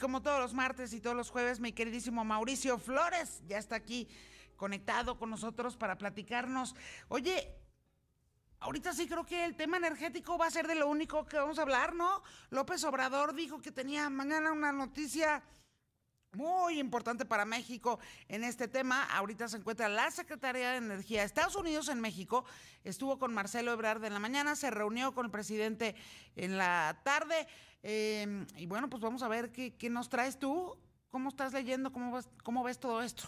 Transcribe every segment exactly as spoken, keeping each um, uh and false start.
Como todos los martes y todos los jueves, mi queridísimo Mauricio Flores ya está aquí conectado con nosotros para platicarnos. Oye, ahorita sí creo que el tema energético va a ser de lo único que vamos a hablar, ¿no? López Obrador dijo que tenía mañana una noticia muy importante para México en este tema. Ahorita se encuentra la Secretaría de Energía de Estados Unidos en México. Estuvo con Marcelo Ebrard en la mañana, se reunió con el presidente en la tarde. Eh, y bueno, pues vamos a ver qué, qué nos traes tú. ¿Cómo estás leyendo? ¿Cómo ves, cómo ves todo esto?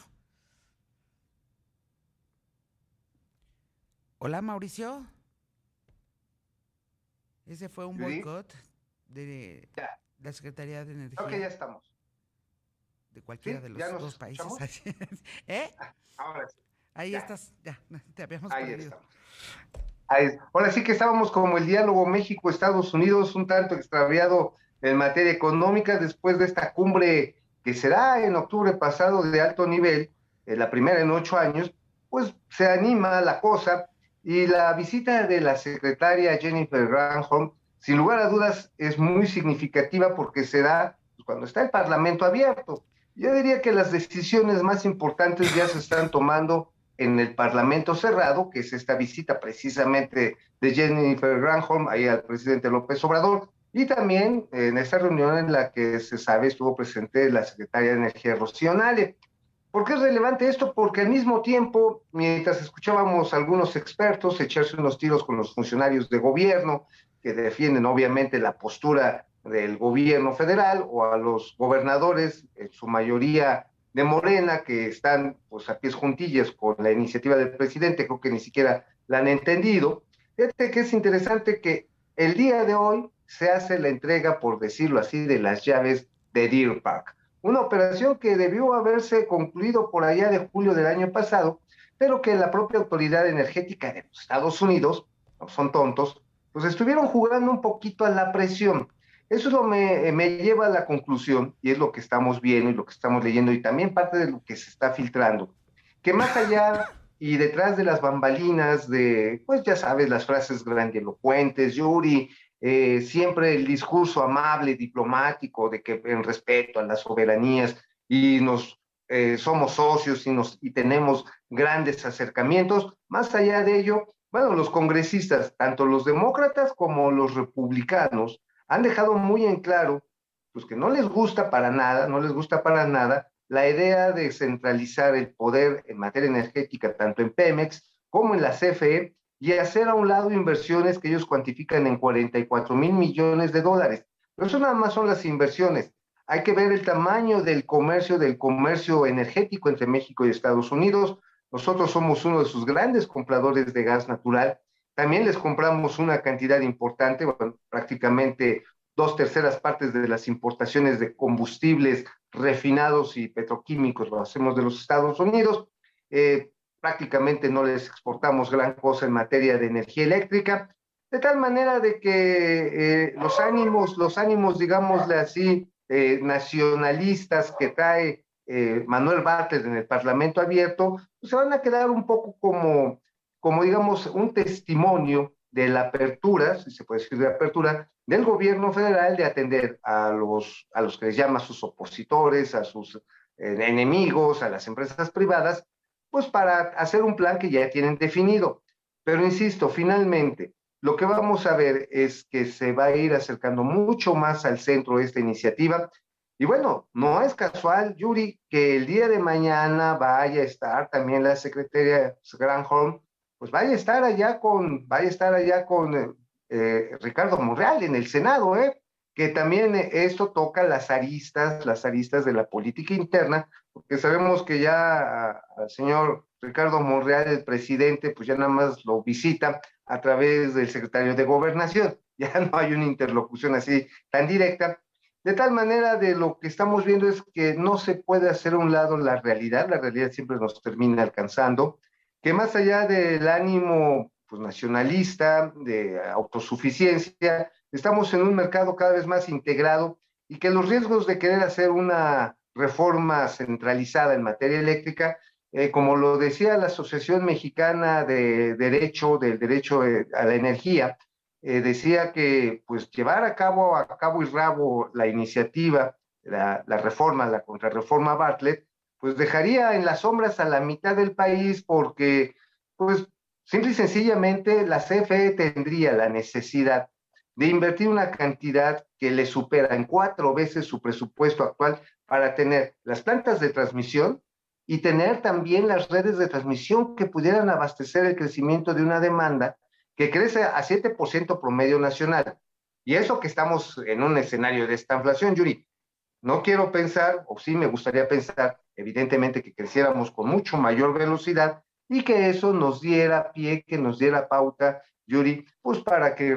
Hola, Mauricio. Ese fue un Judy, boicot de ya, la Secretaría de creo que ya Energía estamos. de cualquiera ¿Sí? de ¿Ya los nos dos países. escuchamos? ¿Eh? Ah, ahora sí, Ahí ya, estás, ya, te habíamos ahí perdido. estamos. Ahí- Ahora sí que estábamos como el diálogo México-Estados Unidos, un tanto extraviado en materia económica después de esta cumbre que será en octubre pasado de alto nivel, eh, la primera en ocho años, pues se anima la cosa y la visita de la secretaria Jennifer Granholm, sin lugar a dudas, es muy significativa porque se da pues, cuando está el Parlamento abierto. Yo diría que las decisiones más importantes ya se están tomando en el Parlamento cerrado, que es esta visita precisamente de Jennifer Granholm ahí al presidente López Obrador, y también en esta reunión en la que se sabe estuvo presente la secretaria de Energía Rocío Nale. ¿Por qué es relevante esto? Porque al mismo tiempo, mientras escuchábamos a algunos expertos echarse unos tiros con los funcionarios de gobierno, que defienden obviamente la postura del gobierno federal, o a los gobernadores, en su mayoría de Morena, que están pues a pies juntillas con la iniciativa del presidente, creo que ni siquiera la han entendido. Fíjate que es interesante que el día de hoy se hace la entrega, por decirlo así, de las llaves de Deer Park, una operación que debió haberse concluido por allá de julio del año pasado, pero que la propia Autoridad Energética de los Estados Unidos, no son tontos, pues estuvieron jugando un poquito a la presión. Eso lo me, me lleva a la conclusión, y es lo que estamos viendo y lo que estamos leyendo, y también parte de lo que se está filtrando, que más allá y detrás de las bambalinas de, pues ya sabes, las frases grandilocuentes, Yuri, eh, siempre el discurso amable, diplomático, de que en respeto a las soberanías y nos eh, somos socios y, nos, y tenemos grandes acercamientos. Más allá de ello, bueno, los congresistas, tanto los demócratas como los republicanos, han dejado muy en claro pues, que no les gusta para nada, no les gusta para nada la idea de centralizar el poder en materia energética, tanto en Pemex como en la C F E, y hacer a un lado inversiones que ellos cuantifican en cuarenta y cuatro mil millones de dólares. Pero eso nada más son las inversiones. Hay que ver el tamaño del comercio, del comercio energético entre México y Estados Unidos. Nosotros somos uno de sus grandes compradores de gas natural. También les compramos una cantidad importante, bueno, prácticamente dos terceras partes de las importaciones de combustibles refinados y petroquímicos lo hacemos de los Estados Unidos. Eh, prácticamente no les exportamos gran cosa en materia de energía eléctrica, de tal manera de que eh, los ánimos, los ánimos, digámosle así, eh, nacionalistas que trae eh, Manuel Bartlett en el Parlamento abierto, pues se van a quedar un poco como, como, digamos, un testimonio de la apertura, si se puede decir de apertura, del gobierno federal de atender a los, a los que les llama sus opositores, a sus eh, enemigos, a las empresas privadas, pues para hacer un plan que ya tienen definido. Pero insisto, finalmente, lo que vamos a ver es que se va a ir acercando mucho más al centro de esta iniciativa. Y bueno, no es casual, Yuri, que el día de mañana vaya a estar también la secretaria Granholm, pues vaya a estar allá con, vaya a estar allá con eh, eh, Ricardo Monreal en el Senado, ¿eh? Que también eh, esto toca las aristas, las aristas de la política interna, porque sabemos que ya al señor Ricardo Monreal, el presidente, pues ya nada más lo visita a través del secretario de Gobernación, ya no hay una interlocución así tan directa, de tal manera de lo que estamos viendo es que no se puede hacer a un lado la realidad, la realidad siempre nos termina alcanzando, que más allá del ánimo pues, nacionalista, de autosuficiencia, estamos en un mercado cada vez más integrado y que los riesgos de querer hacer una reforma centralizada en materia eléctrica, eh, como lo decía la Asociación Mexicana de Derecho, del Derecho eh, a la Energía, eh, decía que pues llevar a cabo, a cabo y rabo la iniciativa la, la reforma, la contrarreforma Bartlett, pues dejaría en las sombras a la mitad del país porque, pues, simple y sencillamente la C F E tendría la necesidad de invertir una cantidad que le supera en cuatro veces su presupuesto actual para tener las plantas de transmisión y tener también las redes de transmisión que pudieran abastecer el crecimiento de una demanda que crece a siete por ciento promedio nacional. Y eso que estamos en un escenario de esta inflación, Yuri. No quiero pensar, o sí me gustaría pensar, evidentemente, que creciéramos con mucho mayor velocidad y que eso nos diera pie, que nos diera pauta, Yuri, pues para que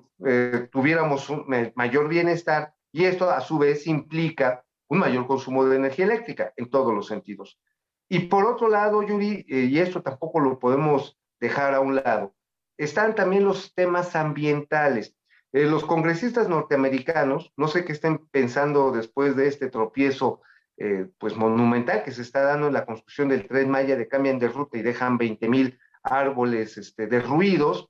eh, tuviéramos un mayor bienestar, y esto a su vez implica un mayor consumo de energía eléctrica en todos los sentidos. Y por otro lado, Yuri, eh, y esto tampoco lo podemos dejar a un lado, están también los temas ambientales. Eh, los congresistas norteamericanos, no sé qué estén pensando después de este tropiezo eh, pues monumental que se está dando en la construcción del Tren Maya, de cambian de ruta y dejan veinte mil árboles este, derruidos.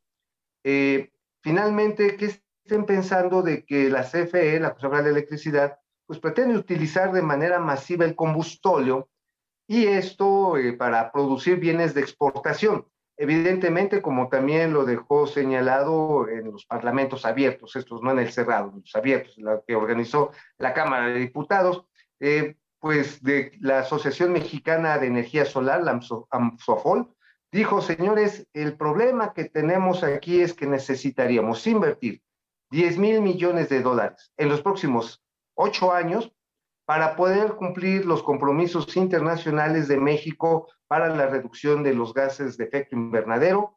Eh, finalmente, ¿qué estén pensando de que la C F E, la Comisión Federal de Electricidad, pues pretende utilizar de manera masiva el combustóleo y esto eh, para producir bienes de exportación? Evidentemente, como también lo dejó señalado en los parlamentos abiertos, estos no en el cerrado, los abiertos, la que organizó la Cámara de Diputados, eh, pues de la Asociación Mexicana de Energía Solar, la AMSOFOL, dijo, señores, el problema que tenemos aquí es que necesitaríamos invertir diez mil millones de dólares en los próximos ocho años para poder cumplir los compromisos internacionales de México para la reducción de los gases de efecto invernadero.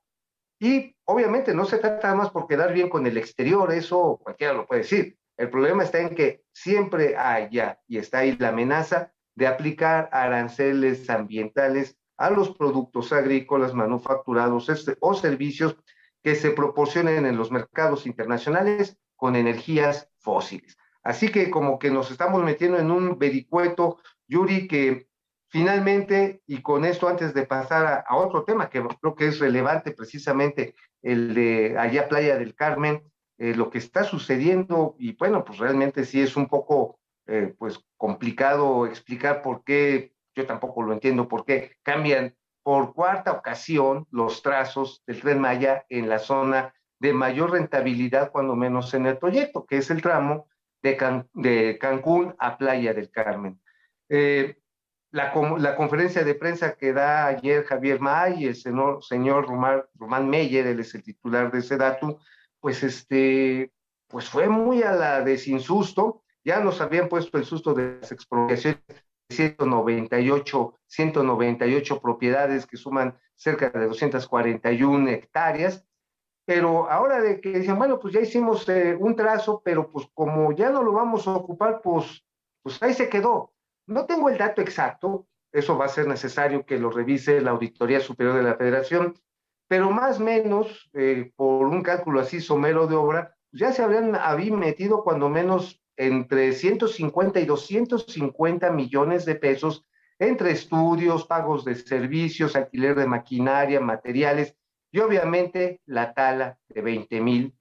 Y obviamente no se trata más por quedar bien con el exterior, eso cualquiera lo puede decir. El problema está en que siempre haya, y está ahí la amenaza, de aplicar aranceles ambientales a los productos agrícolas manufacturados este, o servicios que se proporcionen en los mercados internacionales con energías fósiles. Así que como que nos estamos metiendo en un vericueto, Yuri, que finalmente, y con esto antes de pasar a, a otro tema que creo que es relevante, precisamente el de allá Playa del Carmen, eh, lo que está sucediendo, y bueno, pues realmente sí es un poco eh, pues complicado explicar por qué, yo tampoco lo entiendo, por qué cambian por cuarta ocasión los trazos del Tren Maya en la zona de mayor rentabilidad, cuando menos en el proyecto, que es el tramo de, Can, de Cancún a Playa del Carmen. Eh, la, la conferencia de prensa que da ayer Javier May y el señor, señor Román, Román Meyer, él es el titular de SEDATU, pues, este, pues fue muy a la de sin susto. Ya nos habían puesto el susto de las expropiaciones de ciento noventa y ocho, ciento noventa y ocho propiedades que suman cerca de doscientas cuarenta y una hectáreas, pero ahora de que dicen, bueno, pues ya hicimos eh, un trazo, pero pues como ya no lo vamos a ocupar, pues, pues ahí se quedó. No tengo el dato exacto, eso va a ser necesario que lo revise la Auditoría Superior de la Federación, pero más o menos, eh, por un cálculo así somero de obra, ya se habrían habían metido cuando menos entre ciento cincuenta y doscientos cincuenta millones de pesos entre estudios, pagos de servicios, alquiler de maquinaria, materiales, y obviamente la tala de veinte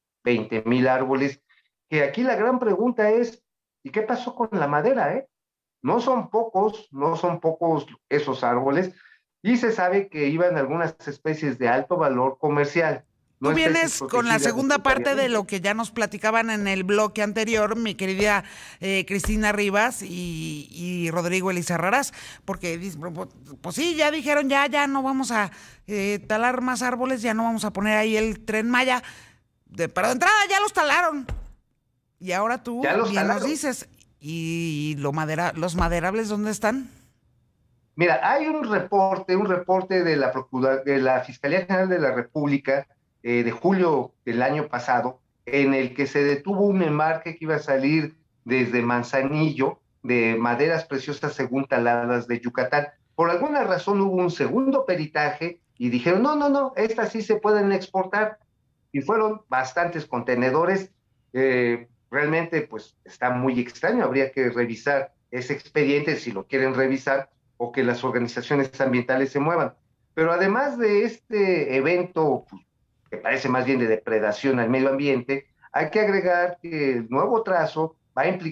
mil árboles, que aquí la gran pregunta es, ¿y qué pasó con la madera? Eh? No son pocos, no son pocos esos árboles, y se sabe que iban algunas especies de alto valor comercial. Tú vienes con la segunda parte de lo que ya nos platicaban en el bloque anterior, mi querida eh, Cristina Rivas y, y Rodrigo Elizarrarás, porque pues sí, ya dijeron, ya, ya no vamos a eh, talar más árboles, ya no vamos a poner ahí el Tren Maya, de, pero de entrada ya los talaron. Y ahora tú ya los bien nos dices, ¿y lo madera, los maderables dónde están? Mira, hay un reporte, un reporte de la, Procura, de la Fiscalía General de la República, Eh, de julio del año pasado, en el que se detuvo un embarque que iba a salir desde Manzanillo de maderas preciosas según taladas de Yucatán. Por alguna razón hubo un segundo peritaje y dijeron, no, no, no, estas sí se pueden exportar. Y fueron bastantes contenedores. Eh, realmente, pues, está muy extraño. Habría que revisar ese expediente si lo quieren revisar o que las organizaciones ambientales se muevan. Pero además de este evento, pues, que parece más bien de depredación al medio ambiente, hay que agregar que el nuevo trazo va a implicar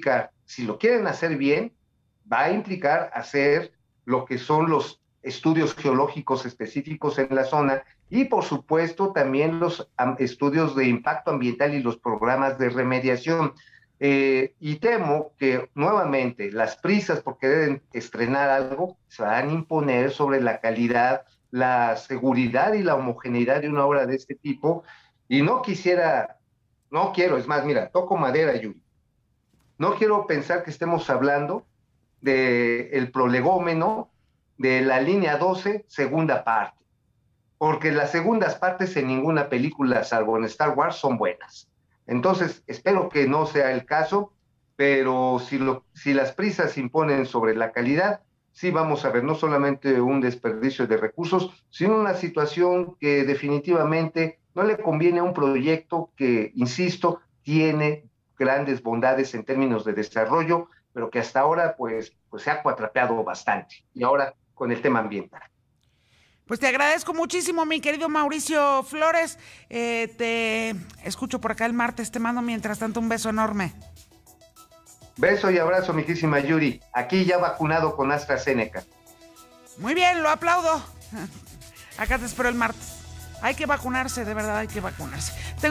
si lo quieren hacer bien, va a implicar hacer lo que son los estudios geológicos específicos en la zona y, por supuesto, también los um, estudios de impacto ambiental y los programas de remediación. Eh, y temo que nuevamente las prisas por querer estrenar algo se van a imponer sobre la calidad, la seguridad y la homogeneidad de una obra de este tipo. Y no quisiera, no quiero, es más, mira, toco madera, Yuri. No quiero pensar que estemos hablando del prolegómeno de la línea doce, segunda parte, porque las segundas partes en ninguna película, salvo en Star Wars, son buenas. Entonces, espero que no sea el caso, pero si, lo, si las prisas se imponen sobre la calidad, sí vamos a ver no solamente un desperdicio de recursos, sino una situación que definitivamente no le conviene a un proyecto que, insisto, tiene grandes bondades en términos de desarrollo, pero que hasta ahora pues, pues se ha cuatrapeado bastante. Y ahora con el tema ambiental. Pues te agradezco muchísimo, mi querido Mauricio Flores. Eh, te escucho por acá el martes. Te mando mientras tanto un beso enorme. Beso y abrazo, mi querísima Yuri. Aquí ya vacunado con AstraZeneca. Muy bien, lo aplaudo. Acá te espero el martes. Hay que vacunarse, de verdad hay que vacunarse. Tengo